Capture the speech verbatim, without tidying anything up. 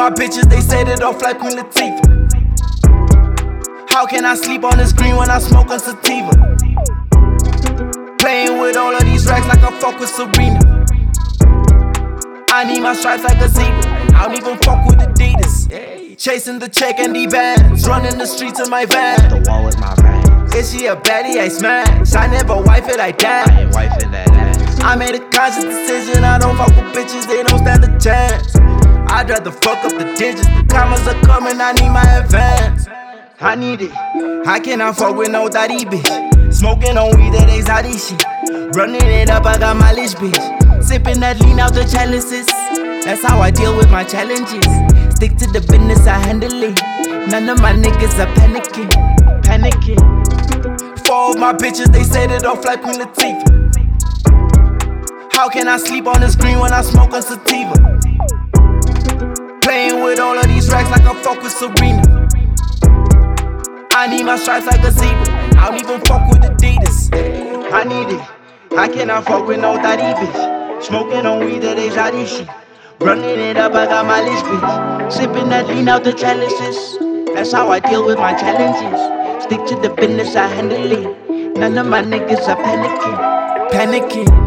my bitches, they set it off like Queen Latifah. How can I sleep on the screen when I smoke a sativa? Playing with all of these racks like I fuck with Serena. I need my stripes like a zebra, and I don't even fuck with Adidas. Chasing the check and the bands, running the streets in my van. The wall with my rap. Is she a baddie? I smash. I never wife it, I dash. I ain't wifing that ass. I made a conscious decision, I don't fuck with bitches, they don't stand a chance. I'd rather fuck up the digits, the commas are coming, I need my advance. I need it, I cannot fuck with no daddy bitch. Smoking on weed, that exotic shit. Running it up, I got my lish bitch. Sipping that lean out the chalices. That's how I deal with my challenges. Stick to the business, I handle it. None of my niggas are panicking, panicking. Four of my bitches, they set it off like Queen Latifah. How can I sleep on the screen when I smoke a sativa? Playing with all of these racks like I fuck with Serena. I need my stripes like a zebra, and I don't even fuck with Adidas. I need it, I cannot fuck with no daddy bitch. Smoking on weed, that exotic shit. Running it up, I got my list bitch. Sipping that lean out the chalices. That's how I deal with my challenges. Stick to the business, I handle it. None of my niggas are panicking, panicking.